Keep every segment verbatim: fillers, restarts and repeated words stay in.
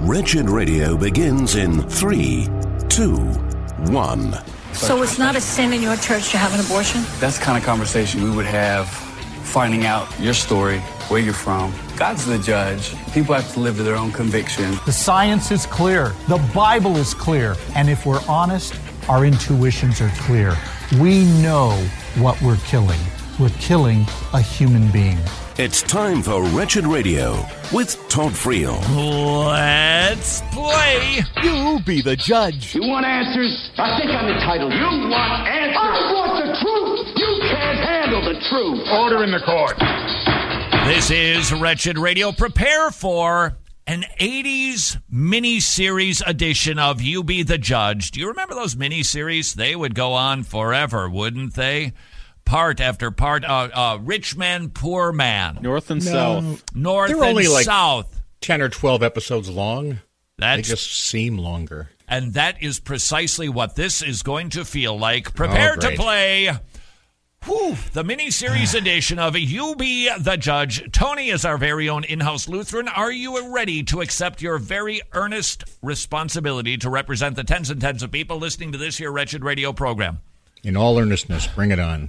Wretched Radio begins in three, two, one. So it's not a sin in your church to have an abortion? That's the kind of conversation we would have, finding out your story, where you're from. God's the judge. People have to live to their own conviction. The science is clear. The Bible is clear. And if we're honest, our intuitions are clear. We know what we're killing. We're killing a human being. It's time for Wretched Radio with Todd Friel. Let's play. You be the judge. You want answers? I think I'm entitled. You want answers? I want the truth. You can't handle the truth. Order in the court. This is Wretched Radio. Prepare for an eighties mini-series edition of You Be the Judge. Do you remember those mini-series? They would go on forever, wouldn't they? Part after part, uh, uh, rich man, poor man. North and No. south. North They're and only like south. ten or twelve episodes long. That's, they just seem longer. And that is precisely what this is going to feel like. Prepare Oh, to great. play whew, the mini-series edition of You Be the Judge. Tony is our very own in-house Lutheran. Are you ready to accept your very earnest responsibility to represent the tens and tens of people listening to this here Wretched Radio program? In all earnestness, bring it on.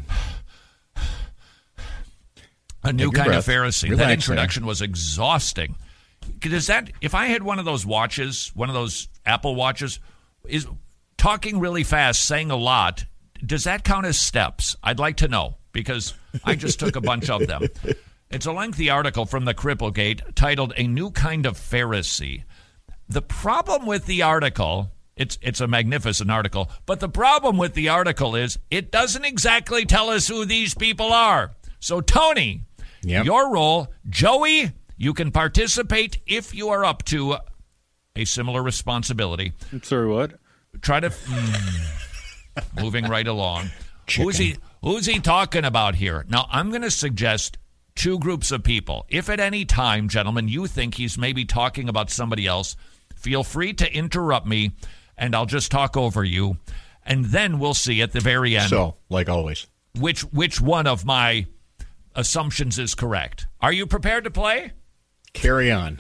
A new Take your kind of breath. Pharisee. Relax That introduction there. was exhausting. Does that, if I had one of those watches, one of those Apple watches, is talking really fast, saying a lot, does that count as steps? I'd like to know, because I just took a bunch of them. It's a lengthy article from the Cripplegate titled A New Kind of Pharisee. The problem with the article, it's it's a magnificent article, but the problem with the article is it doesn't exactly tell us who these people are. So, Tony, Yep. your role, Joey, you can participate if you are up to a similar responsibility. I'm sorry, what? Try to... Mm, moving right along. Chicken. Who's he, who's he talking about here? Now, I'm going to suggest two groups of people. If at any time, gentlemen, you think he's maybe talking about somebody else, feel free to interrupt me, and I'll just talk over you. And then we'll see at the very end So, like always. which which one of my assumptions is correct. Are you prepared to play? Carry on.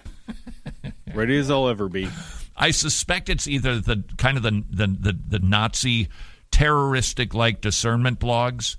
Ready as I'll ever be. I suspect it's either the kind of the the, the, the Nazi terroristic-like discernment blogs,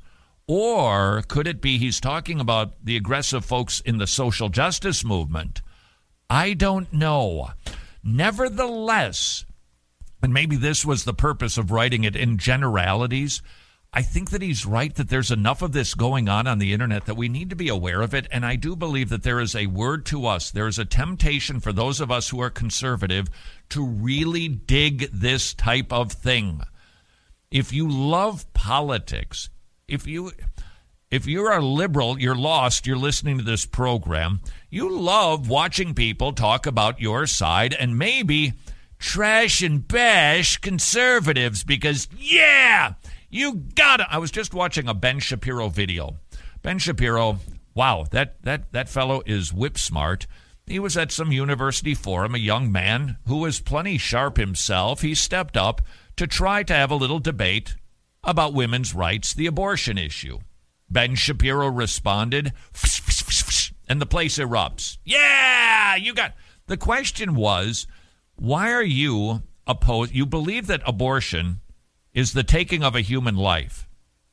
or could it be he's talking about the aggressive folks in the social justice movement? I don't know. Nevertheless, and maybe this was the purpose of writing it in generalities, I think that he's right that there's enough of this going on on the internet that we need to be aware of it, and I do believe that there is a word to us. There is a temptation for those of us who are conservative to really dig this type of thing. If you love politics, if you if you're a liberal, you're lost, you're listening to this program, you love watching people talk about your side and maybe trash and bash conservatives because, yeah, you got it. I was just watching a Ben Shapiro video. Ben Shapiro, wow, that, that, that fellow is whip smart. He was at some university forum, a young man who was plenty sharp himself. He stepped up to try to have a little debate about women's rights, the abortion issue. Ben Shapiro responded, and the place erupts. Yeah, you got... The question was, why are you opposed? You believe that abortion is the taking of a human life.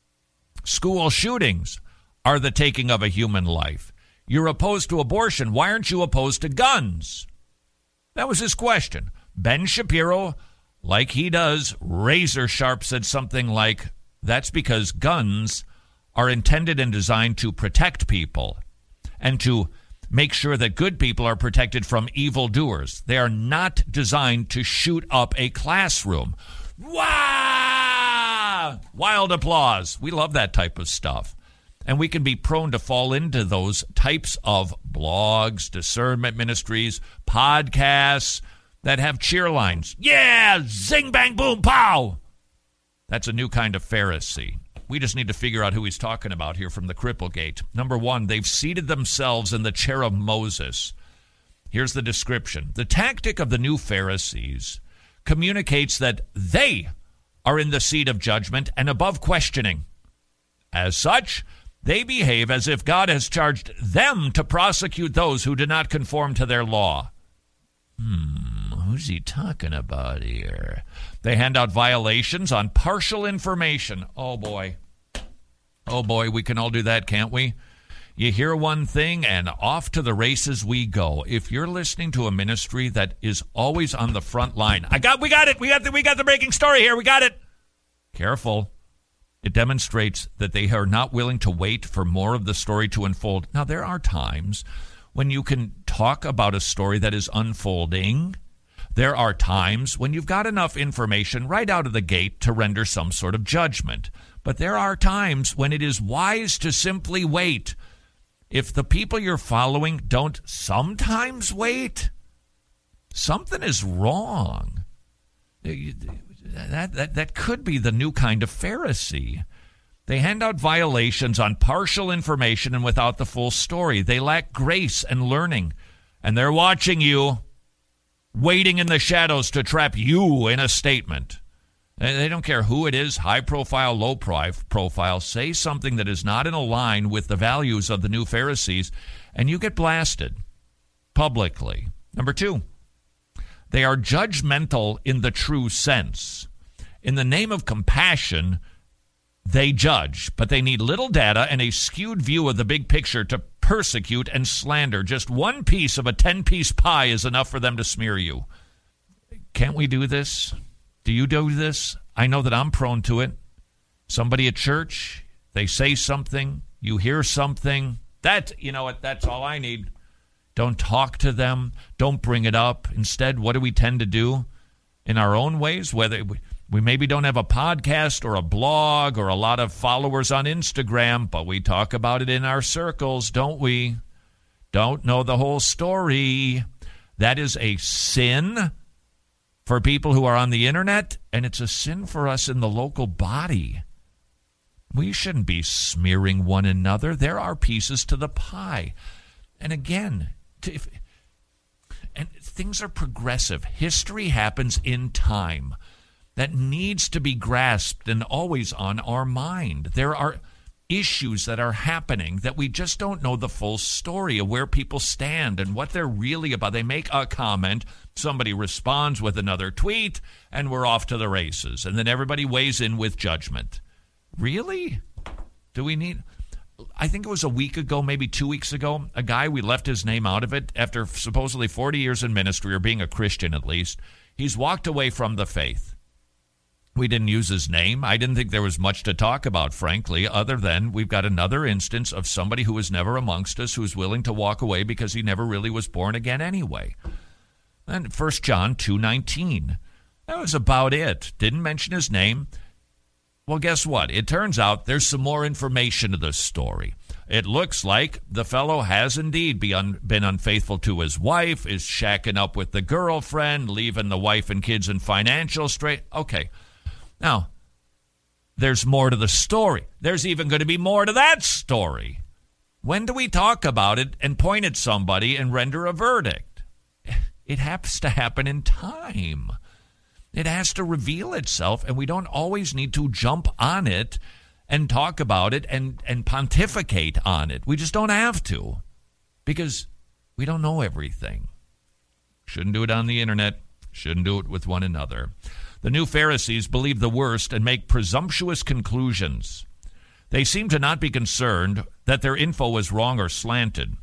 School shootings are the taking of a human life. You're opposed to abortion. Why aren't you opposed to guns? That was his question. Ben Shapiro, like he does, razor sharp, said something like, that's because guns are intended and designed to protect people and to make sure that good people are protected from evildoers. They are not designed to shoot up a classroom. Wow! Wild applause. We love that type of stuff. And we can be prone to fall into those types of blogs, discernment ministries, podcasts that have cheer lines. Yeah! Zing, bang, boom, pow! That's a new kind of Pharisee. We just need to figure out who he's talking about here from the Cripplegate. Number one, they've seated themselves in the chair of Moses. Here's the description. The tactic of the new Pharisees communicates that they are in the seat of judgment and above questioning. As such, they behave as if God has charged them to prosecute those who do not conform to their law. Hmm. Who's he talking about here? They hand out violations on partial information. Oh, boy. Oh, boy, we can all do that, can't we? You hear one thing, and off to the races we go. If you're listening to a ministry that is always on the front line, I got, we got it. We got the, we got the breaking story here. We got it. Careful. It demonstrates that they are not willing to wait for more of the story to unfold. Now, there are times when you can talk about a story that is unfolding. There are times when you've got enough information right out of the gate to render some sort of judgment. But there are times when it is wise to simply wait. If the people you're following don't sometimes wait, something is wrong. That, that, that could be the new kind of Pharisee. They hand out violations on partial information and without the full story. They lack grace and learning. And they're watching you, waiting in the shadows to trap you in a statement. They don't care who it is, high profile, low profile. Say something that is not in a line with the values of the new Pharisees, and you get blasted publicly. Number two, they are judgmental in the true sense. In the name of compassion, they judge, but they need little data and a skewed view of the big picture to persecute and slander. Just one piece of a ten-piece pie is enough for them to smear you. Can't we do this? Do you do this? I know that I'm prone to it. Somebody at church, they say something, you hear something. That, you know what, that's all I need. Don't talk to them. Don't bring it up. Instead, what do we tend to do in our own ways? Whether we, we maybe don't have a podcast or a blog or a lot of followers on Instagram, but we talk about it in our circles, don't we? Don't know the whole story. That is a sin for people who are on the internet, and it's a sin for us in the local body. We shouldn't be smearing one another. There are pieces to the pie. And again, to, if, and things are progressive. History happens in time. That needs to be grasped and always on our mind. There are issues that are happening that we just don't know the full story of where people stand and what they're really about. They make a comment, somebody responds with another tweet, and we're off to the races. And then everybody weighs in with judgment. Really? Do we need... I think it was a week ago, maybe two weeks ago, a guy, we left his name out of it, after supposedly forty years in ministry, or being a Christian at least, he's walked away from the faith. We didn't use his name. I didn't think there was much to talk about, frankly, other than we've got another instance of somebody who was never amongst us, who's willing to walk away because he never really was born again anyway. And First John two nineteen, that was about it. Didn't mention his name. Well, guess what? It turns out there's some more information to this story. It looks like the fellow has indeed be un- been unfaithful to his wife, is shacking up with the girlfriend, leaving the wife and kids in financial strait. Okay. Now, there's more to the story. There's even going to be more to that story. When do we talk about it and point at somebody and render a verdict? It has to happen in time. It has to reveal itself, and we don't always need to jump on it and talk about it and, and pontificate on it. We just don't have to, because we don't know everything. Shouldn't do it on the internet. Shouldn't do it with one another. The new Pharisees believe the worst and make presumptuous conclusions. They seem to not be concerned that their info is wrong or slanted.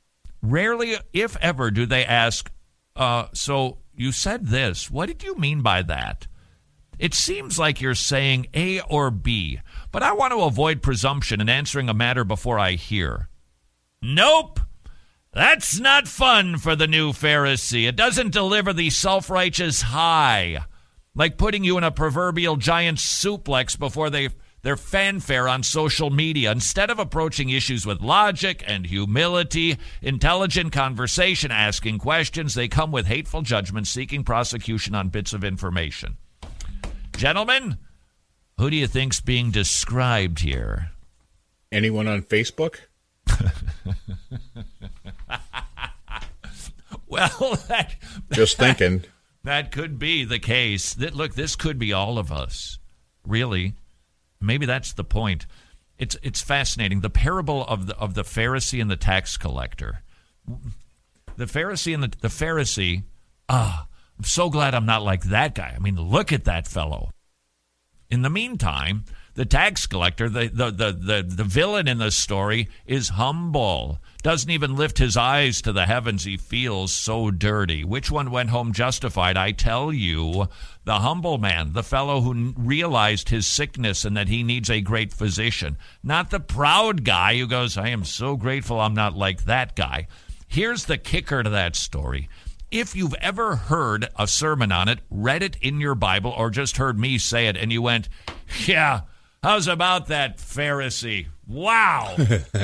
Rarely, if ever, do they ask, uh, so you said this. What did you mean by that? It seems like you're saying A or B, but I want to avoid presumption and answering a matter before I hear. Nope. That's not fun for the new Pharisee. It doesn't deliver the self-righteous high, like putting you in a proverbial giant suplex before they, their fanfare on social media. Instead of approaching issues with logic and humility, intelligent conversation, asking questions, they come with hateful judgment, seeking prosecution on bits of information. Gentlemen, who do you think's being described here? Anyone on Facebook? Well, that, just thinking. That could be the case. That, look, this could be all of us. Really. Maybe that's the point. It's it's fascinating. The parable of the of the Pharisee and the tax collector. The Pharisee and the, the Pharisee, ah, I'm so glad I'm not like that guy. I mean, look at that fellow. In the meantime, the tax collector, the, the, the, the, the villain in this story, is humble. Doesn't even lift his eyes to the heavens. He feels so dirty. Which one went home justified? I tell you, the humble man, the fellow who realized his sickness and that he needs a great physician. Not the proud guy who goes, I am so grateful I'm not like that guy. Here's the kicker to that story. If you've ever heard a sermon on it, read it in your Bible, or just heard me say it, and you went, yeah, how's about that Pharisee? Wow.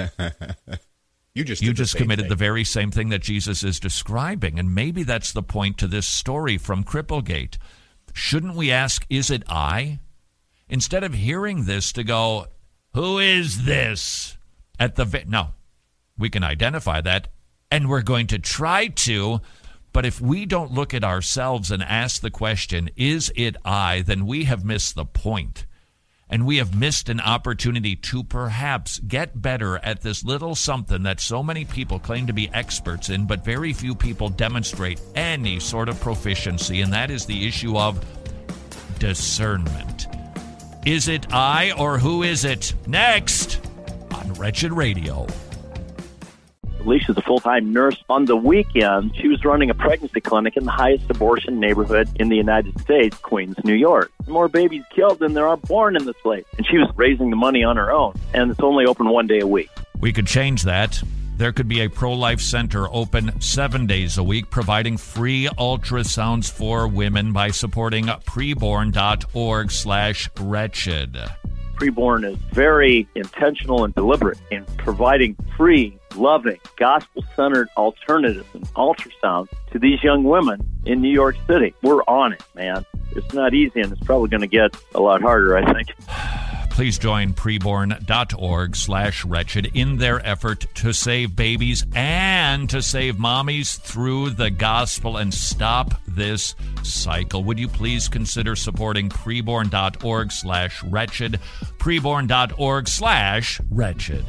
You just, you just committed thing. the very same thing that Jesus is describing, and maybe that's the point to this story from Cripplegate. Shouldn't we ask, is it I? Instead of hearing this to go, who is this? At the vi- No, we can identify that, and we're going to try to, but if we don't look at ourselves and ask the question, is it I, then we have missed the point. And we have missed an opportunity to perhaps get better at this little something that so many people claim to be experts in, but very few people demonstrate any sort of proficiency, and that is the issue of discernment. Is it I, or who is it? Next on Wretched Radio. Alicia's a full-time nurse. On the weekend, she was running a pregnancy clinic in the highest abortion neighborhood in the United States, Queens, New York. More babies killed than there are born in this place. And she was raising the money on her own. And it's only open one day a week. We could change that. There could be a pro-life center open seven days a week, providing free ultrasounds for women by supporting preborn.org slash wretched. Preborn is very intentional and deliberate in providing free, loving, gospel-centered alternatives and ultrasounds to these young women in New York City. We're on it, man. It's not easy, and it's probably going to get a lot harder, I think. Please join preborn.org slash wretched in their effort to save babies and to save mommies through the gospel and stop this cycle. Would you please consider supporting preborn.org slash wretched, preborn.org slash wretched.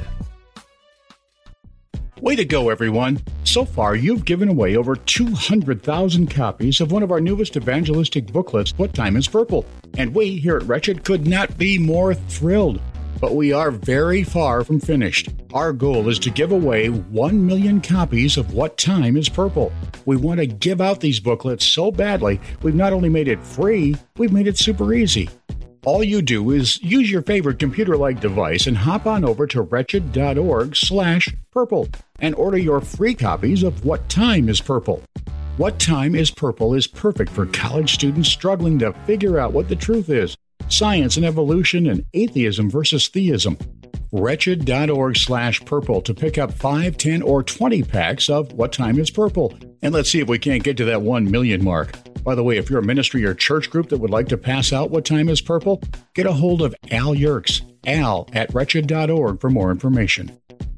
Way to go, everyone. So far, you've given away over two hundred thousand copies of one of our newest evangelistic booklets, What Time is Purple? And we here at Wretched could not be more thrilled. But we are very far from finished. Our goal is to give away one million copies of What Time is Purple. We want to give out these booklets so badly, we've not only made it free, we've made it super easy. All you do is use your favorite computer-like device and hop on over to wretched.org slash purple and order your free copies of What Time is Purple. What Time is Purple is perfect for college students struggling to figure out what the truth is, science and evolution, and atheism versus theism. Wretched.org slash purple to pick up five, ten, or twenty packs of What Time is Purple. And let's see if we can't get to that one million mark. By the way, if you're a ministry or church group that would like to pass out What Time is Purple, get a hold of Al Yerkes, al at wretched dot org for more information.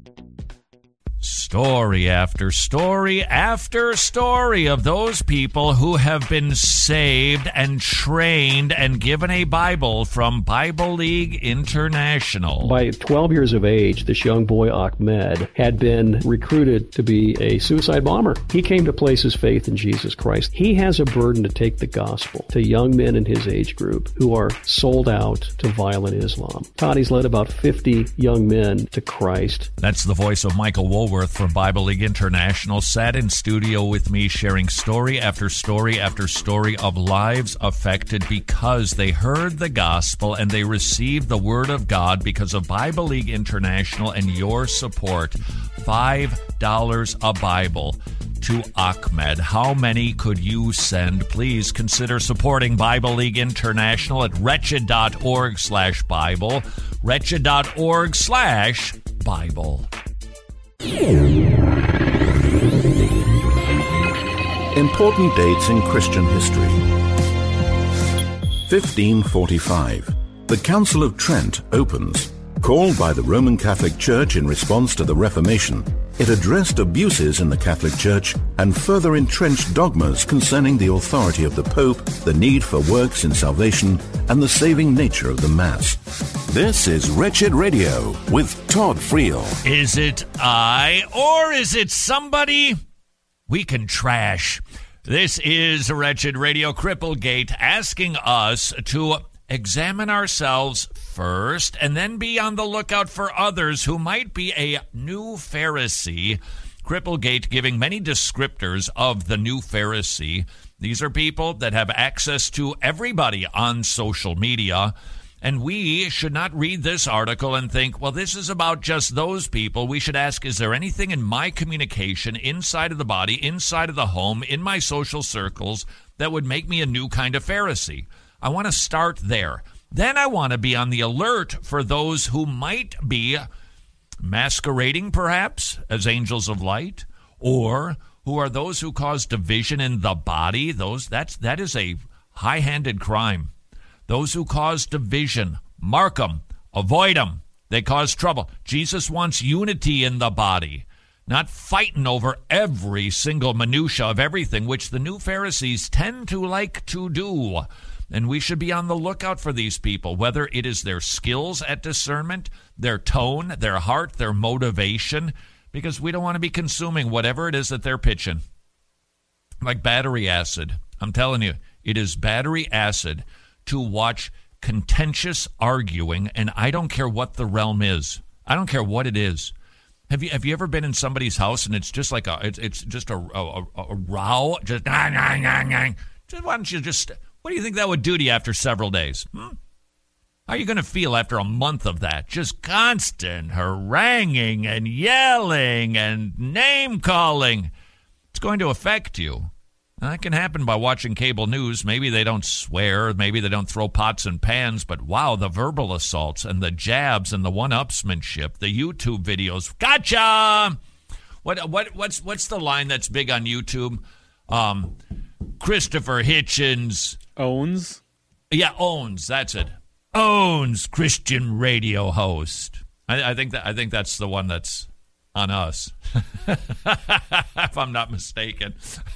Story after story after story of those people who have been saved and trained and given a Bible from Bible League International. By twelve years of age, this young boy, Ahmed, had been recruited to be a suicide bomber. He came to place his faith in Jesus Christ. He has a burden to take the gospel to young men in his age group who are sold out to violent Islam. Todd, he's led about fifty young men to Christ. That's the voice of Michael Woolworth from Bible League International, sat in studio with me sharing story after story after story of lives affected because they heard the gospel and they received the word of God because of Bible League International and your support. five dollars a Bible to Ahmed. How many could you send? Please consider supporting Bible League International at wretched.org slash Bible, wretched.org slash Bible. Important dates in Christian history. fifteen forty-five. The Council of Trent opens. Called by the Roman Catholic Church in response to the Reformation, it addressed abuses in the Catholic Church and further entrenched dogmas concerning the authority of the Pope, the need for works in salvation, and the saving nature of the Mass. This is Wretched Radio with Todd Friel. Is it I, or is it somebody we can trash? This is Wretched Radio, Cripplegate, asking us to examine ourselves first and then be on the lookout for others who might be a new Pharisee. Cripplegate giving many descriptors of the new Pharisee. These are people that have access to everybody on social media. And we should not read this article and think, well, this is about just those people. We should ask, is there anything in my communication, inside of the body, inside of the home, in my social circles, that would make me a new kind of Pharisee? I want to start there. Then I want to be on the alert for those who might be masquerading, perhaps, as angels of light, or who are those who cause division in the body. Those that's that is a high-handed crime. Those who cause division, mark them, avoid them. They cause trouble. Jesus wants unity in the body, not fighting over every single minutia of everything, which the new Pharisees tend to like to do. And we should be on the lookout for these people, whether it is their skills at discernment, their tone, their heart, their motivation, because we don't want to be consuming whatever it is that they're pitching. Like battery acid. I'm telling you, it is battery acid to watch contentious arguing, and I don't care what the realm is. I don't care what it is. Have you have you ever been in somebody's house and it's just like a it's it's just a a, a, a row, just nah, nah, nah, nah. Just why don't you just what do you think that would do to you after several days? Hmm? How are you going to feel after a month of that? Just constant haranguing and yelling and name calling. It's going to affect you. Now, that can happen by watching cable news. Maybe they don't swear. Maybe they don't throw pots and pans. But, wow, the verbal assaults and the jabs and the one-upsmanship, the YouTube videos. Gotcha! What what what's what's the line that's big on YouTube? Um, Christopher Hitchens. Owns? Yeah, owns. That's it. Owns Christian radio host. I, I think that I think that's the one that's on us, if I'm not mistaken.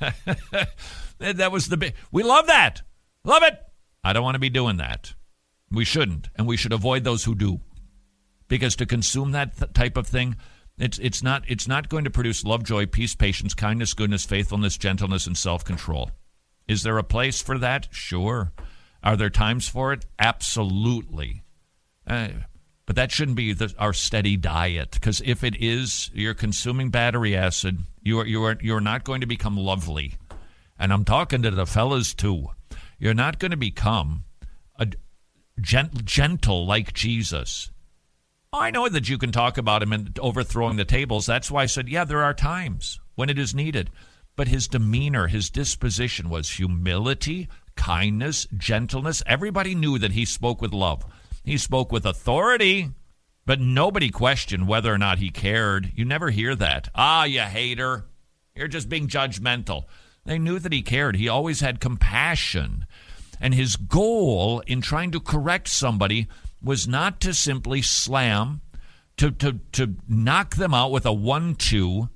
That was the big. We love that. Love it. I don't want to be doing that. We shouldn't, and we should avoid those who do, because to consume that th- type of thing, it's it's not it's not going to produce love, joy, peace, patience, kindness, goodness, faithfulness, gentleness, and self-control. Is there a place for that? Sure. Are there times for it? Absolutely. Uh, But that shouldn't be the, our steady diet, because if it is, you're consuming battery acid. You are you are you're not going to become lovely, and I'm talking to the fellas too. You're not going to become a gent, gentle like Jesus. I know that you can talk about him and overthrowing the tables. That's why I said, yeah, there are times when it is needed. But his demeanor, his disposition was humility, kindness, gentleness. Everybody knew that he spoke with love. He spoke with authority, but nobody questioned whether or not he cared. You never hear that. Ah, you hater. You're just being judgmental. They knew that he cared. He always had compassion. And his goal in trying to correct somebody was not to simply slam, to, to, to knock them out with a one two.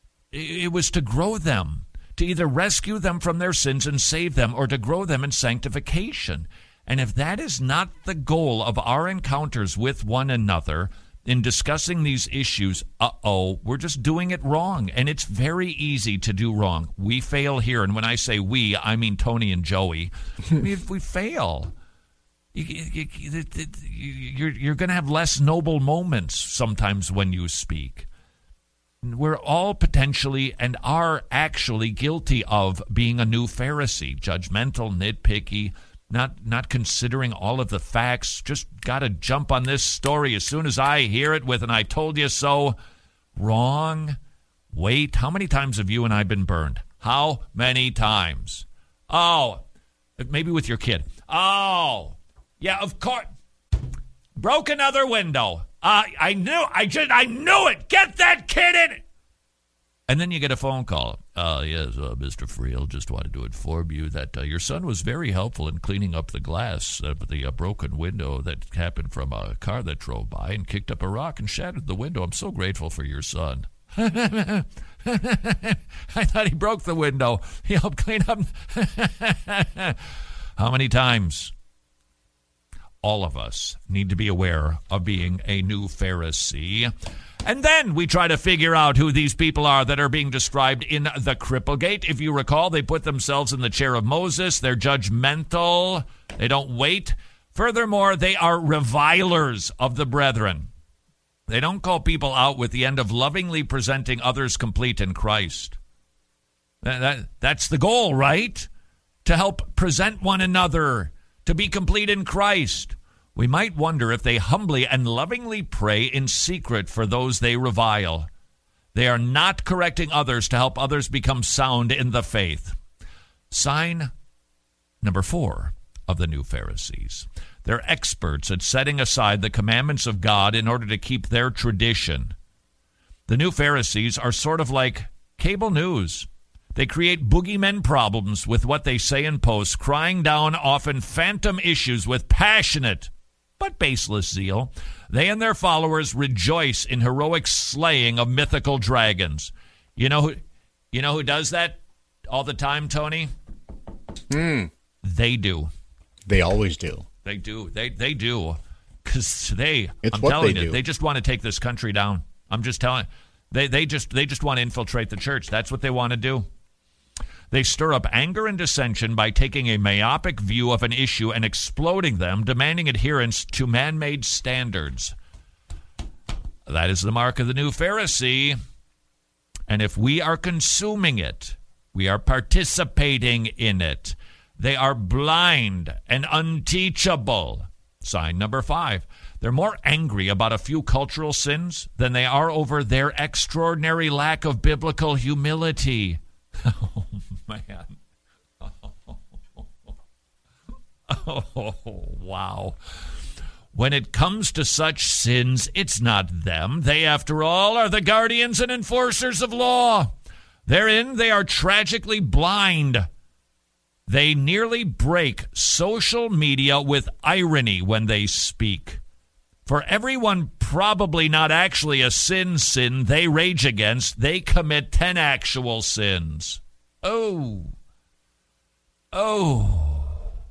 It was to grow them, to either rescue them from their sins and save them, or to grow them in sanctification. And if that is not the goal of our encounters with one another in discussing these issues, uh-oh, we're just doing it wrong. And it's very easy to do wrong. We fail here. And when I say we, I mean Tony and Joey. we, we fail. You, you, you, you're you're going to have less noble moments sometimes when you speak. We're all potentially and are actually guilty of being a new Pharisee, judgmental, nitpicky, Not not considering all of the facts, just got to jump on this story as soon as I hear it with an I told you so. Wrong. Wait, how many times have you and I been burned? How many times? Oh, maybe with your kid. Oh, yeah, of course. Broke another window. Uh, I knew, I just, I knew it. Get that kid in. And then you get a phone call. Uh, yes, uh, Mister Friel, just wanted to inform you that uh, your son was very helpful in cleaning up the glass of the uh, broken window that happened from a car that drove by and kicked up a rock and shattered the window. I'm so grateful for your son. I thought he broke the window. He helped clean up. How many times? all of us need to be aware of being a new Pharisee. And then we try to figure out who these people are that are being described in the Cripplegate. If you recall, they put themselves in the chair of Moses. They're judgmental. They don't wait. Furthermore, they are revilers of the brethren. They don't call people out with the end of lovingly presenting others complete in Christ. That, that, that's the goal, right? To help present one another to be complete in Christ. We might wonder if they humbly and lovingly pray in secret for those they revile. They are not correcting others to help others become sound in the faith. Sign number four of the new Pharisees. They're experts at setting aside the commandments of God in order to keep their tradition. The new Pharisees are sort of like cable news. They create boogeymen problems with what they say and post, crying down often phantom issues with passionate but baseless zeal. They and their followers rejoice in heroic slaying of mythical dragons. You know who, you know who does that all the time, Tony? Hmm. They do. They always do. They do. They they do. Because they, it's I'm what telling they you, do. they just want to take this country down. I'm just telling you. They, they, just, they just want to infiltrate the church. That's what they want to do. They stir up anger and dissension by taking a myopic view of an issue and exploding them, demanding adherence to man-made standards. That is the mark of the new Pharisee. And if we are consuming it, we are participating in it. They are blind and unteachable. Sign number five. They're more angry about a few cultural sins than they are over their extraordinary lack of biblical humility. Oh, man. Oh, wow. When it comes to such sins, it's not them. They, after all, are the guardians and enforcers of law. Therein, they are tragically blind. They nearly break social media with irony when they speak. For everyone probably not actually a sin sin they rage against, they commit ten actual sins. Oh. Oh.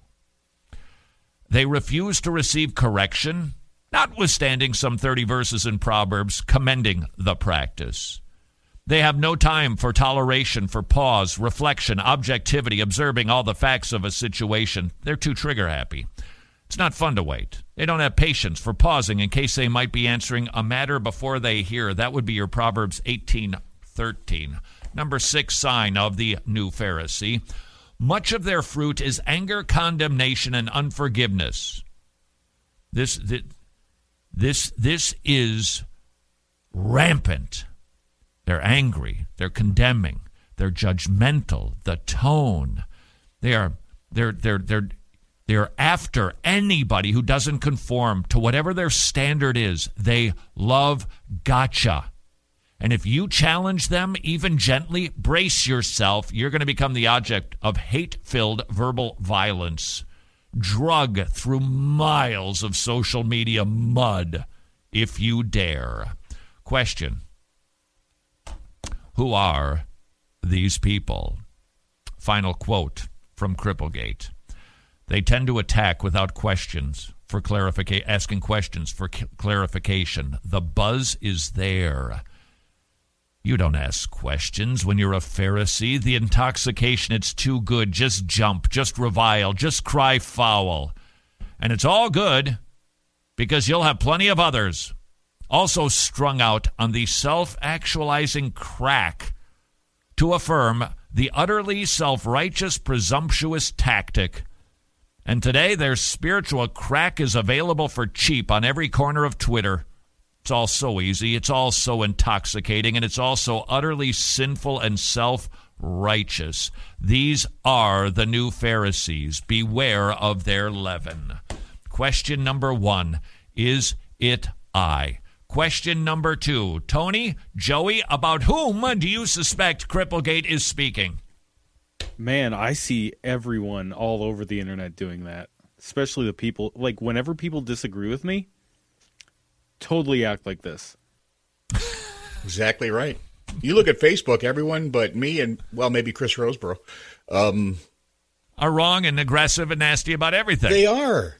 They refuse to receive correction, notwithstanding some thirty verses in Proverbs commending the practice. They have no time for toleration, for pause, reflection, objectivity, observing all the facts of a situation. They're too trigger happy. It's not fun to wait. They don't have patience for pausing in case they might be answering a matter before they hear. That would be your Proverbs eighteen thirteen. Number six sign of the new Pharisee. Much of their fruit is anger, condemnation, and unforgiveness. This, this, this, this is rampant. They're angry. They're condemning. They're judgmental. The tone. They are. They're. They're. They're. They're after anybody who doesn't conform to whatever their standard is. They love gotcha. And if you challenge them, even gently, brace yourself. You're going to become the object of hate-filled verbal violence. Drug through miles of social media mud, if you dare. Question. Who are these people? Final quote from Cripplegate. They tend to attack without questions for clarification, asking questions for c- clarification. The buzz is there. You don't ask questions when you're a Pharisee. The intoxication, it's too good. Just jump, just revile, just cry foul. And it's all good because you'll have plenty of others also strung out on the self-actualizing crack to affirm the utterly self-righteous, presumptuous tactic. And today, their spiritual crack is available for cheap on every corner of Twitter. It's all so easy, it's all so intoxicating, and it's all so utterly sinful and self-righteous. These are the new Pharisees. Beware of their leaven. Question number one, is it I? Question number two, Tony, Joey, about whom do you suspect Cripplegate is speaking? Man, I see everyone all over the internet doing that, especially the people, like whenever people disagree with me, totally act like this. Exactly right. You look at Facebook, everyone but me and, well, maybe Chris Roseborough. Um, are wrong and aggressive and nasty about everything. They are.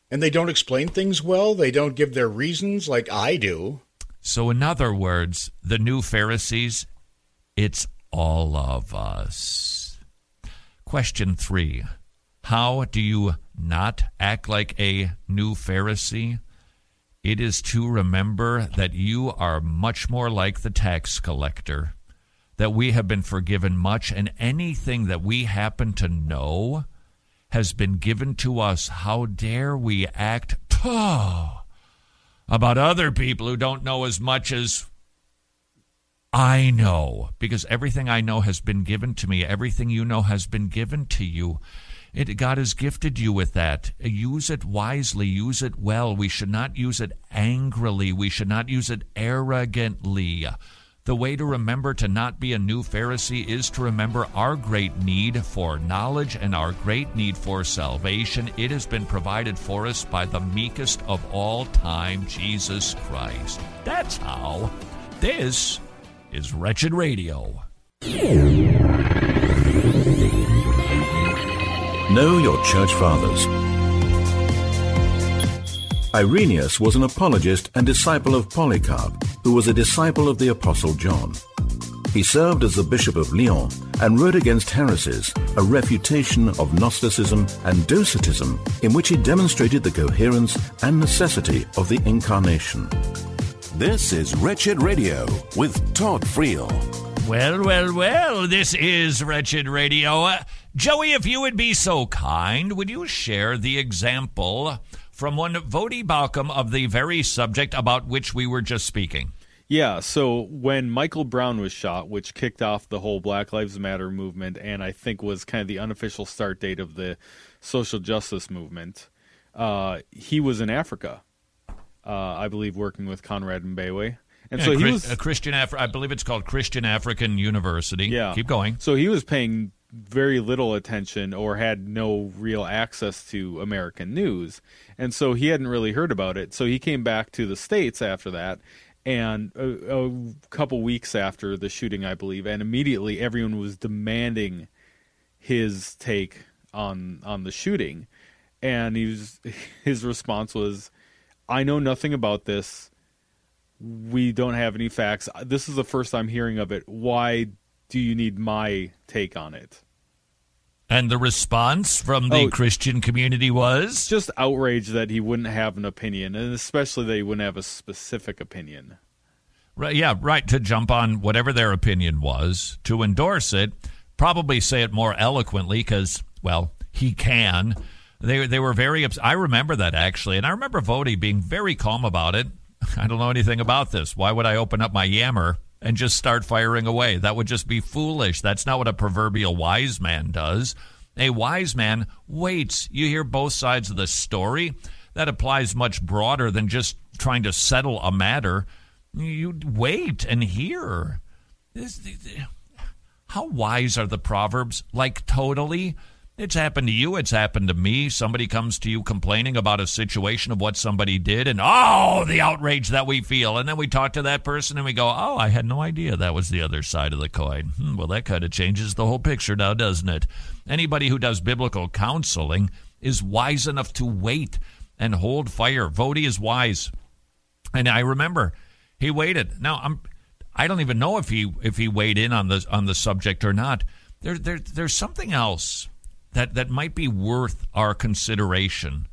And they don't explain things well. They don't give their reasons like I do. So in other words, the new Pharisees, it's all of us. Question three. How do you not act like a new Pharisee? It is to remember that you are much more like the tax collector, that we have been forgiven much, and anything that we happen to know has been given to us. How dare we act oh, about other people who don't know as much as I know, because everything I know has been given to me. Everything you know has been given to you. It, God has gifted you with that. Use it wisely. Use it well. We should not use it angrily. We should not use it arrogantly. The way to remember to not be a new Pharisee is to remember our great need for knowledge and our great need for salvation. It has been provided for us by the meekest of all time, Jesus Christ. That's how. This is Wretched Radio. Know your church fathers. Irenaeus was an apologist and disciple of Polycarp, who was a disciple of the Apostle John. He served as the Bishop of Lyon and wrote against heresies, a refutation of Gnosticism and Docetism, in which he demonstrated the coherence and necessity of the Incarnation. This is Wretched Radio with Todd Friel. Well, well, well, this is Wretched Radio. Uh, Joey, if you would be so kind, would you share the example from one Voddie Baucham of the very subject about which we were just speaking? Yeah, so when Michael Brown was shot, which kicked off the whole Black Lives Matter movement and I think was kind of the unofficial start date of the social justice movement, uh, he was in Africa, uh, I believe working with Conrad Mbewe. And yeah, so he Chris, was a Christian Afri- I believe it's called Christian African University. Yeah. Keep going. So he was paying very little attention or had no real access to American news. And so he hadn't really heard about it. So he came back to the States after that, and a, a couple weeks after the shooting, I believe, and immediately everyone was demanding his take on on the shooting. And he was, his response was, I know nothing about this. We don't have any facts. This is the first I'm hearing of it. Why do you need my take on it? And the response from the oh, Christian community was? Just outrage that he wouldn't have an opinion, and especially that he wouldn't have a specific opinion. Right, yeah, right, to jump on whatever their opinion was, to endorse it, probably say it more eloquently because, well, he can. They, they were very upset. I remember that, actually, and I remember Voddie being very calm about it. I don't know anything about this. Why would I open up my Yammer and just start firing away? That would just be foolish. That's not what a proverbial wise man does. A wise man waits. You hear both sides of the story. That applies much broader than just trying to settle a matter. You wait and hear. This, how wise are the Proverbs? Like, totally. It's happened to you. It's happened to me. Somebody comes to you complaining about a situation of what somebody did, and, oh, the outrage that we feel. And then we talk to that person, and we go, oh, I had no idea that was the other side of the coin. Hmm, well, that kind of changes the whole picture now, doesn't it? Anybody who does biblical counseling is wise enough to wait and hold fire. Voddie is wise. And I remember he waited. Now, I'm, I don't even know if he if he weighed in on the, on the subject or not. There, there, there's something else that, that might be worth our consideration.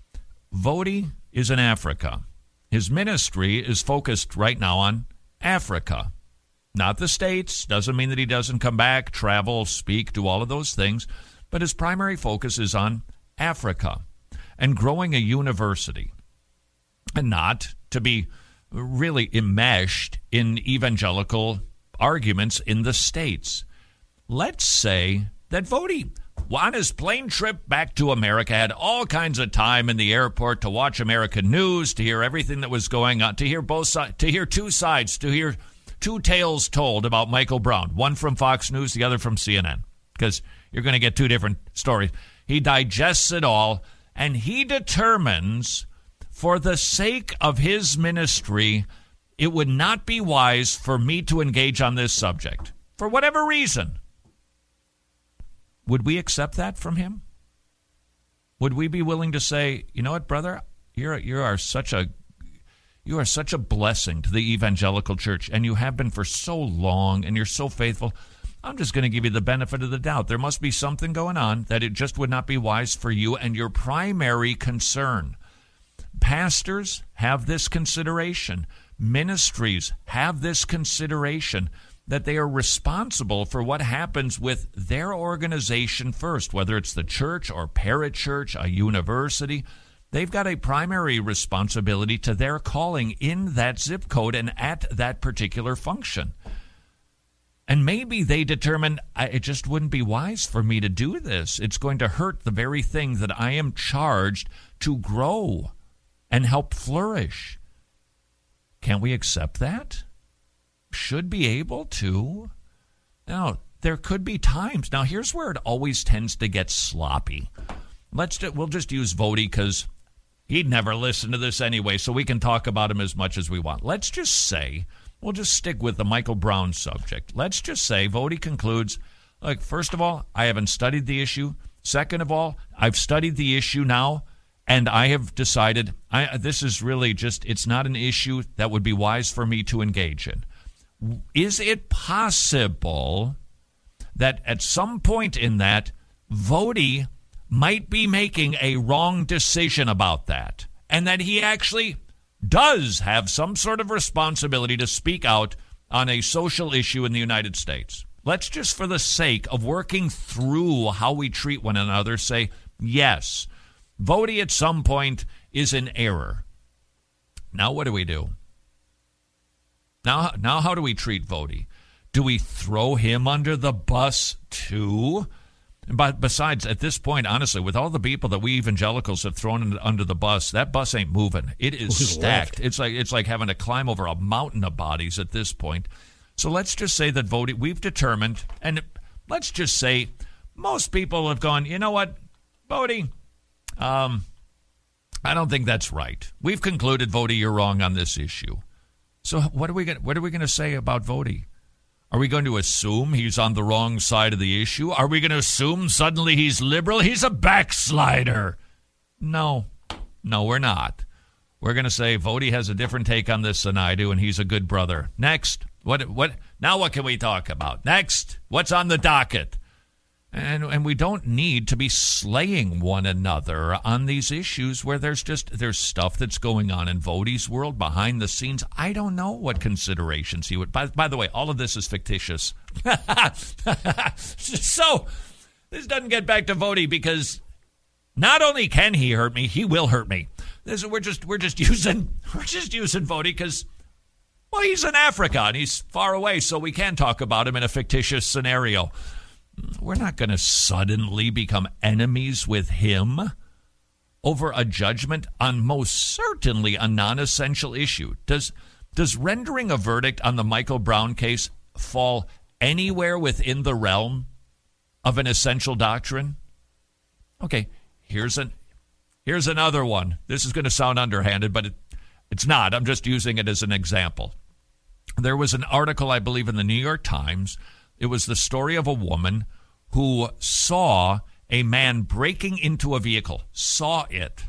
Voddie is in Africa. His ministry is focused right now on Africa, not the States. Doesn't mean that he doesn't come back, travel, speak, do all of those things, but his primary focus is on Africa and growing a university, and not to be really enmeshed in evangelical arguments in the States. Let's say that Voddie, on his plane trip back to America, had all kinds of time in the airport to watch American news, to hear everything that was going on, to hear both sides, to hear two sides, to hear two tales told about Michael Brown, one from Fox News, the other from C N N, because you're going to get two different stories. He digests it all, and he determines, for the sake of his ministry, it would not be wise for me to engage on this subject, for whatever reason. Would we accept that from him? Would we be willing to say, you know what, brother, you're you are such a you are such a blessing to the evangelical church, and you have been for so long, and you're so faithful. I'm just going to give you the benefit of the doubt. There must be something going on that it just would not be wise for you and your primary concern. Pastors have this consideration. Ministries have this consideration, that they are responsible for what happens with their organization first, whether it's the church or parachurch, a university. They've got a primary responsibility to their calling in that zip code and at that particular function. And maybe they determine, it just wouldn't be wise for me to do this. It's going to hurt the very thing that I am charged to grow and help flourish. Can't we accept that? Should be able to. Now, there could be times. Now, here's where it always tends to get sloppy. Let's do, we'll just use Voddie because he'd never listen to this anyway, so we can talk about him as much as we want. Let's just say, we'll just stick with the Michael Brown subject. Let's just say Voddie concludes, like, first of all, I haven't studied the issue. Second of all, I've studied the issue now, and I have decided I, this is really just, it's not an issue that would be wise for me to engage in. Is it possible that at some point in that, Voddie might be making a wrong decision about that, and that he actually does have some sort of responsibility to speak out on a social issue in the United States? Let's just, for the sake of working through how we treat one another, say, yes, Voddie at some point is in error. Now what do we do? Now, now how do we treat Voddie? Do we throw him under the bus too? But besides, at this point, honestly, with all the people that we evangelicals have thrown under the bus, that bus ain't moving. It is Who's stacked. left? It's like it's like having to climb over a mountain of bodies at this point. So let's just say that Voddie, we've determined, and let's just say most people have gone, you know what, Voddie, um, I don't think that's right. We've concluded, Voddie, you're wrong on this issue. So what are we going? What are we going to say about Voddie? Are we going to assume he's on the wrong side of the issue? Are we going to assume suddenly he's liberal? He's a backslider. No, no, we're not. We're going to say Voddie has a different take on this than I do, and he's a good brother. Next, what? What? Now, what can we talk about? Next, what's on the docket? And and we don't need to be slaying one another on these issues where there's just there's stuff that's going on in Voddie's world behind the scenes. I don't know what considerations he would. By, by the way, all of this is fictitious. So this doesn't get back to Voddie because not only can he hurt me, he will hurt me. This we're just we're just using we're just using Voddie because, well, he's in Africa and he's far away, so we can talk about him in a fictitious scenario. We're not going to suddenly become enemies with him over a judgment on most certainly a non-essential issue. Does does rendering a verdict on the Michael Brown case fall anywhere within the realm of an essential doctrine? Okay, here's an here's another one. This is going to sound underhanded, but it, it's not. I'm just using it as an example. There was an article, I believe, in the New York Times. It was the story of a woman who saw a man breaking into a vehicle, saw it,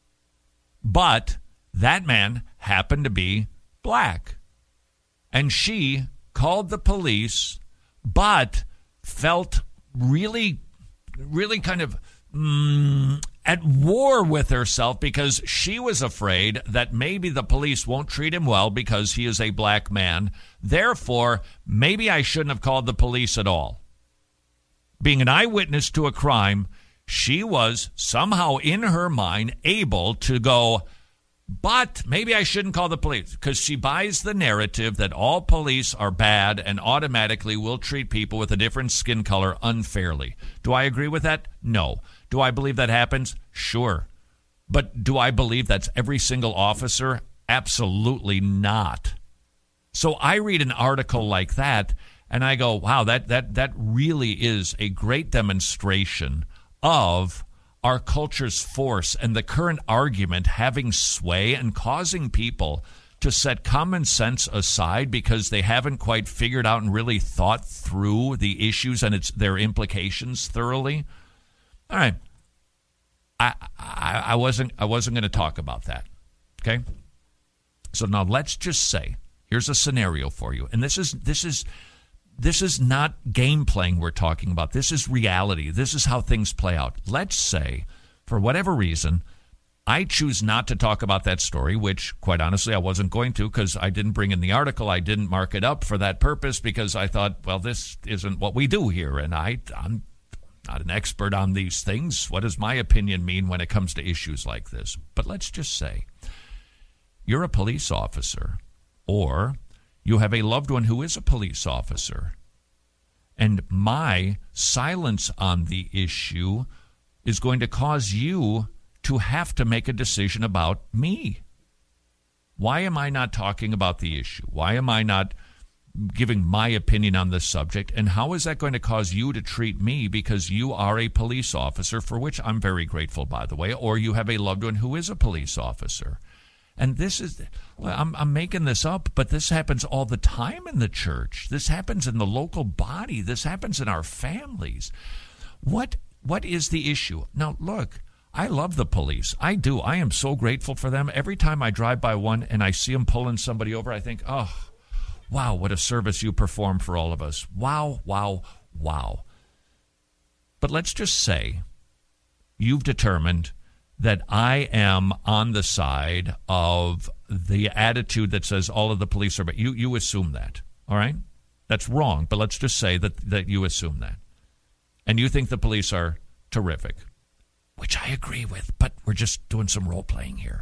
but that man happened to be black. And she called the police, but felt really, really kind of mm, at war with herself because she was afraid that maybe the police won't treat him well because he is a black man. Therefore, maybe I shouldn't have called the police at all. Being an eyewitness to a crime, she was somehow in her mind able to go, but maybe I shouldn't call the police, because she buys the narrative that all police are bad and automatically will treat people with a different skin color unfairly. Do I agree with that? No. Do I believe that happens? Sure. But do I believe that's every single officer? Absolutely not. So I read an article like that, and I go, wow, that that that really is a great demonstration of our culture's force and the current argument having sway and causing people to set common sense aside because they haven't quite figured out and really thought through the issues and its their implications thoroughly. All right. I, I, I wasn't I wasn't going to talk about that. Okay? So now let's just say, here's a scenario for you. And this is this is this is not game playing we're talking about. This is reality. This is how things play out. Let's say, for whatever reason, I choose not to talk about that story, which, quite honestly, I wasn't going to because I didn't bring in the article. I didn't mark it up for that purpose because I thought, well, this isn't what we do here, and I, I'm not an expert on these things. What does my opinion mean when it comes to issues like this? But let's just say you're a police officer, or you have a loved one who is a police officer, and my silence on the issue is going to cause you to have to make a decision about me. Why am I not talking about the issue? Why am I not giving my opinion on this subject? And how is that going to cause you to treat me because you are a police officer, for which I'm very grateful, by the way, or you have a loved one who is a police officer? And this is, I'm, I'm making this up, but this happens all the time in the church. This happens in the local body. This happens in our families. What What is the issue? Now, look, I love the police. I do. I am so grateful for them. Every time I drive by one and I see them pulling somebody over, I think, oh, wow, what a service you perform for all of us. Wow, wow, wow. But let's just say you've determined that I am on the side of the attitude that says all of the police are bad. You, you assume that, all right? That's wrong, but let's just say that, that you assume that. And you think the police are terrific, which I agree with, but we're just doing some role-playing here.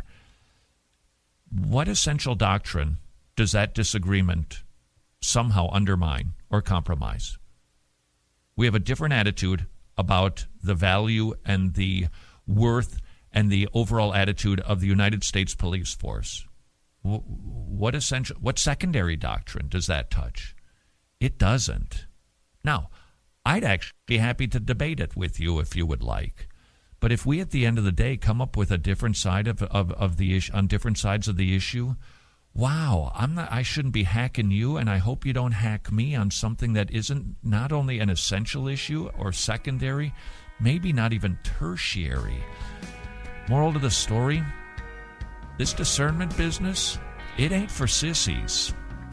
What essential doctrine does that disagreement somehow undermine or compromise? We have a different attitude about the value and the worth and the overall attitude of the United States police force. What essential, what secondary doctrine does that touch? It doesn't. Now, I'd actually be happy to debate it with you if you would like. But if we, at the end of the day, come up with a different side of, of, of the issue, on different sides of the issue, wow, I'm not. I shouldn't be hacking you, and I hope you don't hack me on something that isn't not only an essential issue or secondary, maybe not even tertiary. Moral to the story, this discernment business, it ain't for sissies.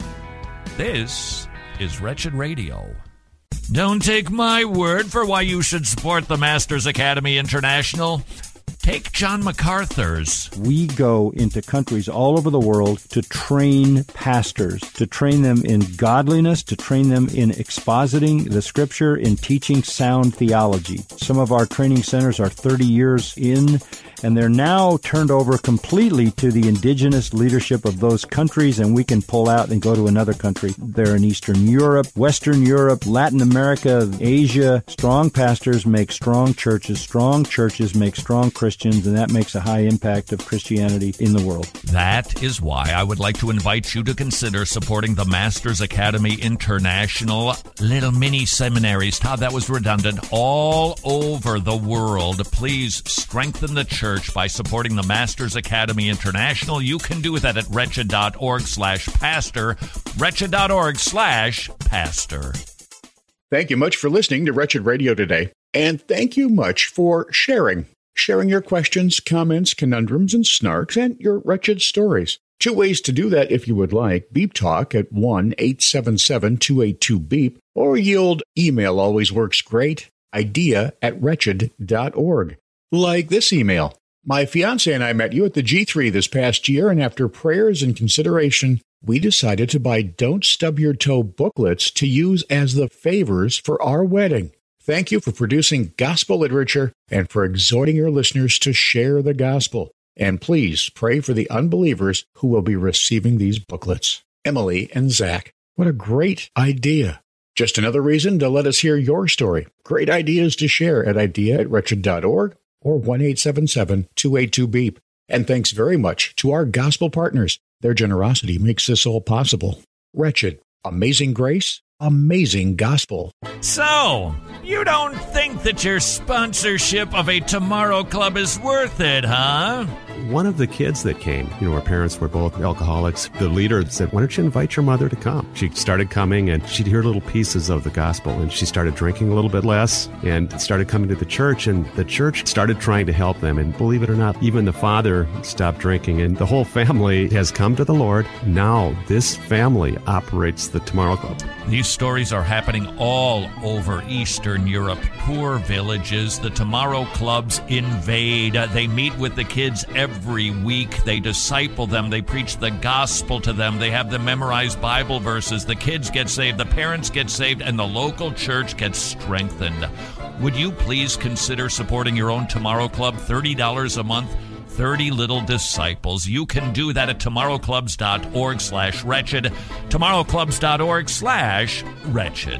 This is Wretched Radio. Don't take my word for why you should support the Masters Academy International. Take John MacArthur's. We go into countries all over the world to train pastors, to train them in godliness, to train them in expositing the Scripture, in teaching sound theology. Some of our training centers are thirty years in, and they're now turned over completely to the indigenous leadership of those countries, and we can pull out and go to another country. They're in Eastern Europe, Western Europe, Latin America, Asia. Strong pastors make strong churches. Strong churches make strong Christians. Christians, and that makes a high impact of Christianity in the world. That is why I would like to invite you to consider supporting the Masters Academy International. Little mini seminaries, Todd, that was redundant, all over the world. Please strengthen the church by supporting the Masters Academy International. You can do that at wretched.org slash pastor, wretched.org slash pastor. Thank you much for listening to Wretched Radio today, and thank you much for sharing. Sharing your questions, comments, conundrums, and snarks, and your wretched stories. Two ways to do that if you would like. Beep Talk at one eight seven seven, two eight two, beep, or ye old email always works great, idea at wretched dot org. Like this email. My fiancé and I met you at the G three this past year, and after prayers and consideration, we decided to buy Don't Stub Your Toe booklets to use as the favors for our wedding. Thank you for producing gospel literature and for exhorting your listeners to share the gospel. And please pray for the unbelievers who will be receiving these booklets. Emily and Zach, what a great idea. Just another reason to let us hear your story. Great ideas to share at idea at wretched dot org or one eight seven seven, two eight two, beep. And thanks very much to our gospel partners. Their generosity makes this all possible. Wretched, amazing grace, amazing gospel. So, You don't think that your sponsorship of a Tomorrow Club is worth it, huh? One of the kids that came, you know, her parents were both alcoholics. The leader said, why don't you invite your mother to come? She started coming, and she'd hear little pieces of the gospel, and she started drinking a little bit less and started coming to the church, and the church started trying to help them. And believe it or not, even the father stopped drinking, and the whole family has come to the Lord. Now this family operates the Tomorrow Club. These stories are happening all over Eastern Europe. Poor villages. The Tomorrow Clubs invade. They meet with the kids every week. They disciple them. They preach the gospel to them. They have them memorize Bible verses. The kids get saved. The parents get saved. And the local church gets strengthened. Would you please consider supporting your own Tomorrow Club? thirty dollars a month. thirty little disciples. You can do that at tomorrowclubs.org slash wretched. tomorrowclubs.org slash wretched.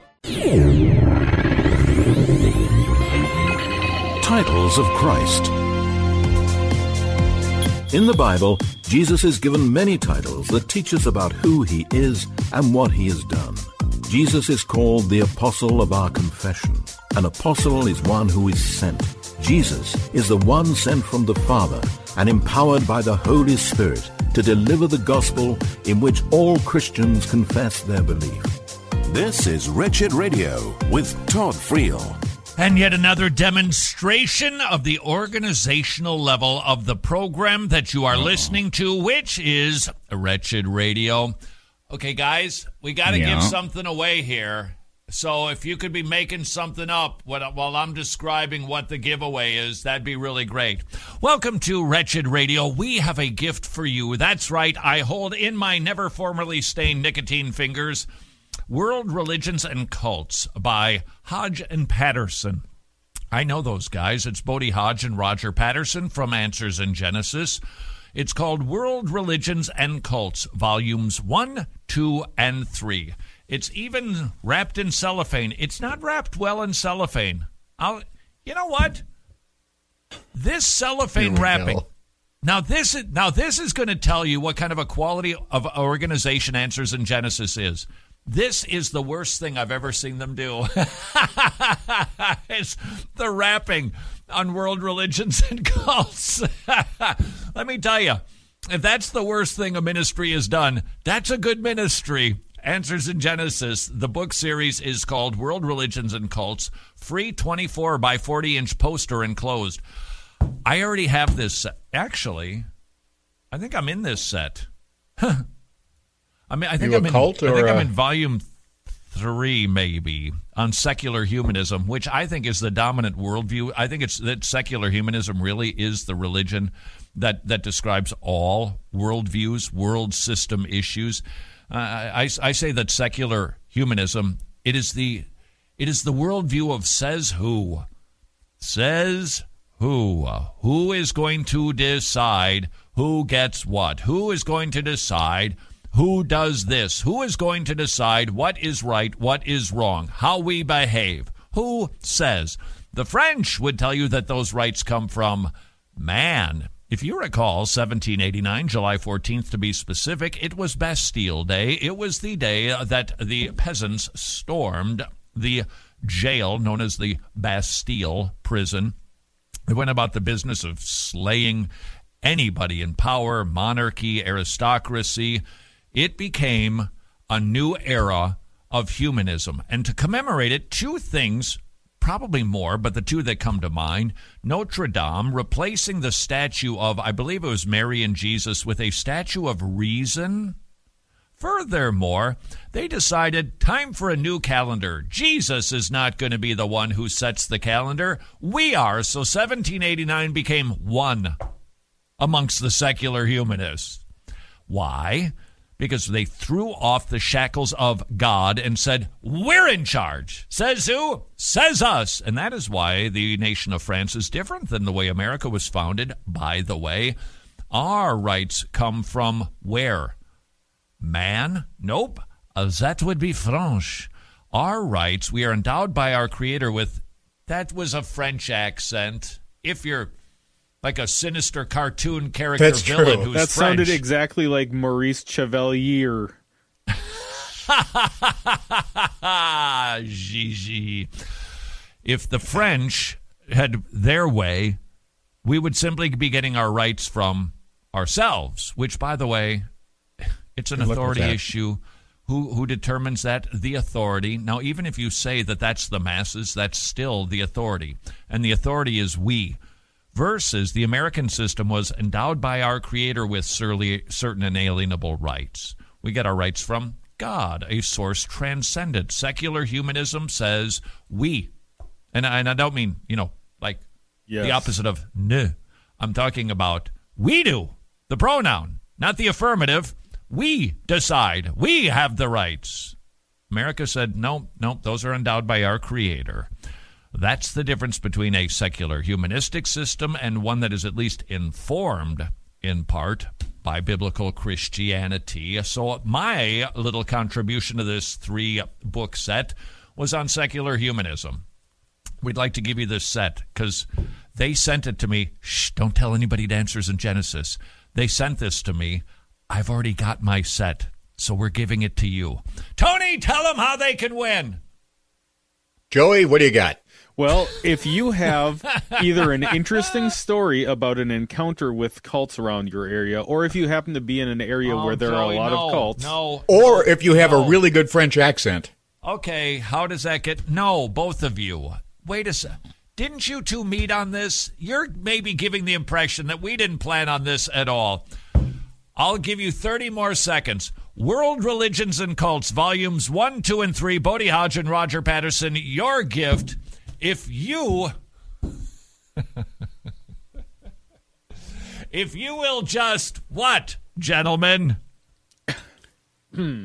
Titles of Christ. In the Bible, Jesus is given many titles that teach us about who he is and what he has done. Jesus is called the Apostle of our confession. An apostle is one who is sent. Jesus is the one sent from the Father and empowered by the Holy Spirit to deliver the gospel in which all Christians confess their belief. This is Wretched Radio with Todd Friel. And yet another demonstration of the organizational level of the program that you are Uh-oh. listening to, which is Wretched Radio. Okay, guys, we got to yeah. give something away here. So if you could be making something up while I'm describing what the giveaway is, that'd be really great. Welcome to Wretched Radio. We have a gift for you. That's right. I hold in my never formerly stained nicotine fingers World Religions and Cults by Hodge and Patterson. I know those guys. It's Bodie Hodge and Roger Patterson from Answers in Genesis. It's called World Religions and Cults, Volumes one, two, and three. It's even wrapped in cellophane. It's not wrapped well in cellophane. I'll, you know what? This cellophane wrapping. Go. Now this is now this is going to tell you what kind of a quality of organization Answers in Genesis is. This is the worst thing I've ever seen them do. It's the wrapping on World Religions and Cults. Let me tell you, if that's the worst thing a ministry has done, that's a good ministry. Answers in Genesis. The book series is called World Religions and Cults. Free twenty-four by forty inch poster enclosed. I already have this set. Actually, I think I'm in this set. I mean, I think, I'm in, I think I'm in volume three, maybe, on secular humanism, which I think is the dominant worldview. I think it's that secular humanism really is the religion that, that describes all worldviews, world system issues. Uh, I, I say that secular humanism, it is the it is the worldview of says who. Says who. Who is going to decide who gets what? Who is going to decide who does this? Who is going to decide what is right, what is wrong, how we behave? Who says? The French would tell you that those rights come from man. If you recall, seventeen eighty-nine, July fourteenth to be specific, it was Bastille Day. It was the day that the peasants stormed the jail known as the Bastille prison. They went about the business of slaying anybody in power, monarchy, aristocracy. It became a new era of humanism. And to commemorate it, two things, probably more, but the two that come to mind, Notre Dame replacing the statue of, I believe it was Mary and Jesus, with a statue of reason. Furthermore, they decided time for a new calendar. Jesus is not going to be the one who sets the calendar. We are. So seventeen eighty-nine became one amongst the secular humanists. Why? Because they threw off the shackles of God and said, we're in charge. Says who? Says us. And that is why the nation of France is different than the way America was founded, by the way. Our rights come from where? Man? Nope. Uh, that would be French. Our rights, we are endowed by our Creator with, that was a French accent. If you're like a sinister cartoon character That's villain true. who's that French. Sounded exactly like Maurice Chevalier. Gigi. If the French had their way, we would simply be getting our rights from ourselves, which, by the way, it's an Good luck with authority that. issue. Who who determines that? The authority. Now, even if you say that that's the masses, that's still the authority. And the authority is we. Versus the American system was endowed by our Creator with certain inalienable rights. We get our rights from God, a source transcendent. Secular humanism says we. And I, and I don't mean, you know, like Yes. the opposite of ne. I'm talking about we do, the pronoun, not the affirmative. We decide. We have the rights. America said, no, no, those are endowed by our Creator. That's the difference between a secular humanistic system and one that is at least informed in part by biblical Christianity. So my little contribution to this three-book set was on secular humanism. We'd like to give you this set because they sent it to me. Shh, don't tell anybody it answers in Genesis. They sent this to me. I've already got my set, so we're giving it to you. Tony, tell them how they can win. Joey, what do you got? Well, if you have either an interesting story about an encounter with cults around your area, or if you happen to be in an area Oh, where there Joey, are a lot no, of cults. No. Or if you have no. a really good French accent. Okay, how does that get... No, both of you. Wait a sec. Didn't you two meet on this? You're maybe giving the impression that we didn't plan on this at all. I'll give you thirty more seconds. World Religions and Cults, Volumes one, two, and three, Bodie Hodge and Roger Patterson, your gift. If you... if you will just... What, gentlemen? Hmm.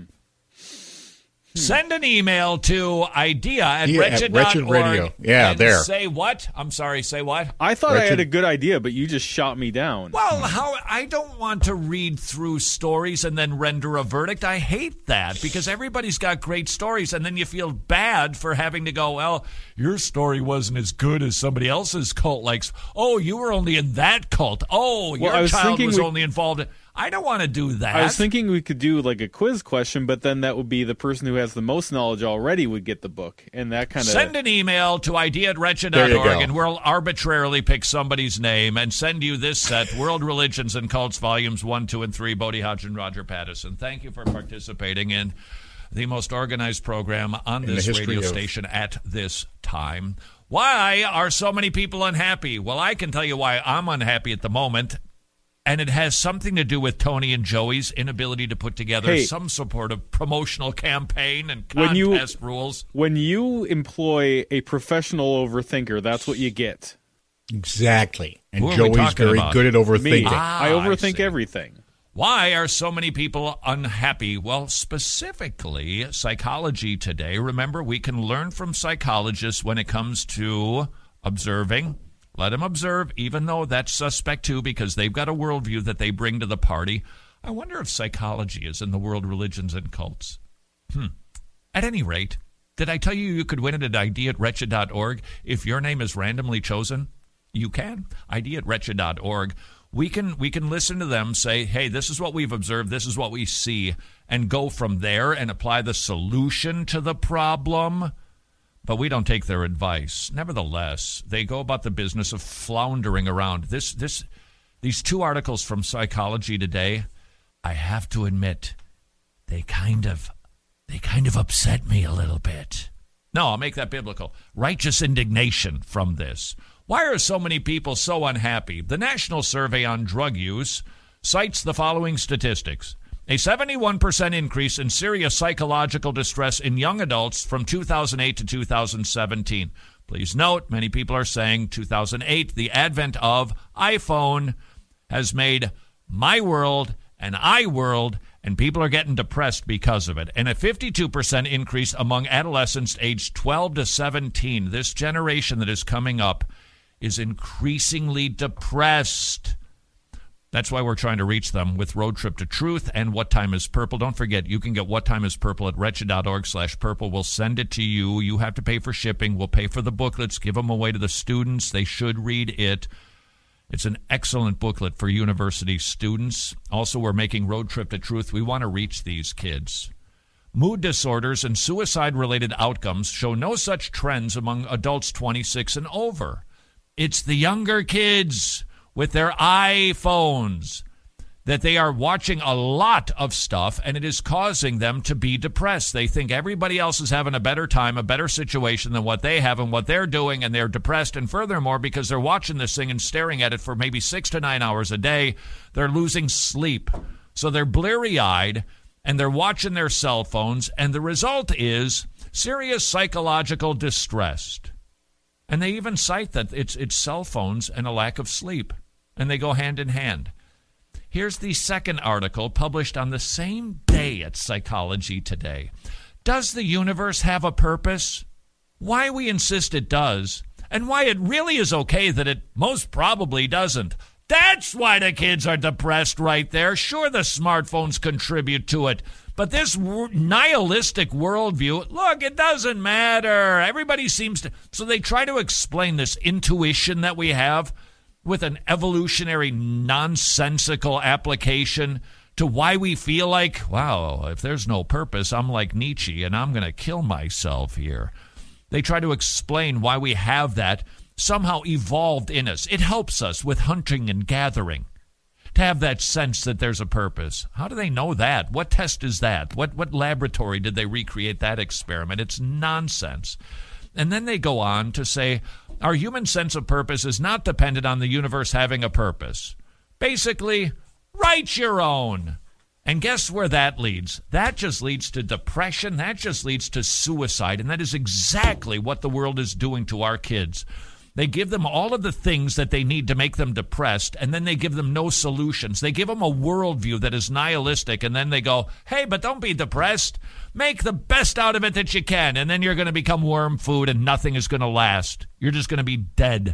Send an email to idea at Yeah, at wretched dot org. Wretched Radio. Yeah, and there. Say what? I'm sorry, say what? I thought I had Wretched- a good idea, but you just shot me down. Well, how I don't want to read through stories and then render a verdict. I hate that because everybody's got great stories, and then you feel bad for having to go, well, your story wasn't as good as somebody else's cult likes. Oh, you were only in that cult. Oh, Well, your I was child thinking was we- only involved in... I don't want to do that. I was thinking we could do like a quiz question, but then that would be the person who has the most knowledge already would get the book, and that kind of... Send an email to idea at wretched There dot you org, go. and we'll arbitrarily pick somebody's name and send you this set, World Religions and Cults, Volumes one, two, and three, Bodie Hodge and Roger Patterson. Thank you for participating in the most organized program on In the this history radio of- station at this time. Why are so many people unhappy? Well, I can tell you why I'm unhappy at the moment. And it has something to do with Tony and Joey's inability to put together Hey. some sort of promotional campaign and When you- contest rules. When you employ a professional overthinker, that's what you get. Exactly. And Who are we Joey's talking very about? good at Me. overthinking. Ah, I I overthink see. everything. Why are so many people unhappy? Well, specifically, psychology today. Remember, we can learn from psychologists when it comes to observing. Let them observe, even though that's suspect too, because they've got a worldview that they bring to the party. I wonder if psychology is in the world religions and cults. Hmm. At any rate, did I tell you you could win it at idea at wretched dot org? If your name is randomly chosen, you can. idea at wretched dot org. We can we can listen to them say, hey, this is what we've observed, this is what we see, and go from there and apply the solution to the problem. But we don't take their advice. Nevertheless, they go about the business of floundering around. This this these two articles from Psychology Today, I have to admit, they kind of they kind of upset me a little bit. No, I'll make that biblical. Righteous indignation from this. Why are so many people so unhappy? The National Survey on Drug Use cites the following statistics. A seventy-one percent increase in serious psychological distress in young adults from two thousand eight to two thousand seventeen. Please note, many people are saying two thousand eight, the advent of iPhone, has made my world an iWorld, and people are getting depressed because of it. And a fifty-two percent increase among adolescents aged twelve to seventeen. This generation that is coming up is increasingly depressed. That's why we're trying to reach them with Road Trip to Truth and What Time is Purple. Don't forget, you can get What Time is Purple at wretched dot org slash purple. We'll send it to you. You have to pay for shipping. We'll pay for the booklets, give them away to the students. They should read it. It's an excellent booklet for university students. Also, we're making Road Trip to Truth. We want to reach these kids. mood disorders, and suicide-related outcomes show no such trends among adults twenty-six and over. It's the younger kids with their iPhones that they are watching a lot of stuff, and it is causing them to be depressed. They think everybody else is having a better time, a better situation than what they have and what they're doing, and they're depressed. And furthermore, because they're watching this thing and staring at it for maybe six to nine hours a day, they're losing sleep. So they're bleary-eyed, and they're watching their cell phones, and the result is serious psychological distress. And they even cite that it's it's cell phones and a lack of sleep, and they go hand in hand. Here's the second article published on the same day at Psychology Today. Does the universe have a purpose? Why we insist it does, and why it really is okay that it most probably doesn't. That's why the kids are depressed right there. Sure, the smartphones contribute to it, but this nihilistic worldview, look, it doesn't matter. Everybody seems to... So they try to explain this intuition that we have with an evolutionary nonsensical application to why we feel like, wow, if there's no purpose, I'm like Nietzsche and I'm going to kill myself here. They try to explain why we have that somehow evolved in us. It helps us with hunting and gathering to have that sense that there's a purpose. How do they know that? What test is that? What what laboratory did they recreate that experiment? It's nonsense. And then they go on to say, our human sense of purpose is not dependent on the universe having a purpose. Basically, write your own. And guess where that leads? That just leads to depression. That just leads to suicide. And that is exactly what the world is doing to our kids. They give them all of the things that they need to make them depressed, and then they give them no solutions. They give them a worldview that is nihilistic, and then they go, hey, but don't be depressed. Make the best out of it that you can, and then you're going to become worm food, and nothing is going to last. You're just going to be dead.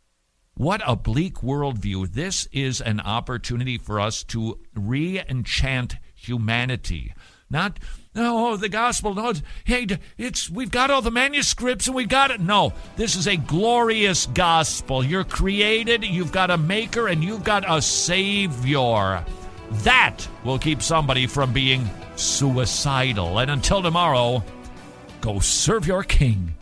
What a bleak worldview. This is an opportunity for us to re-enchant humanity. Not... No, the gospel, no, it's, hey, it's, we've got all the manuscripts and we've got it. No, this is a glorious gospel. You're created, you've got a maker, and you've got a savior. That will keep somebody from being suicidal. And until tomorrow, go serve your king.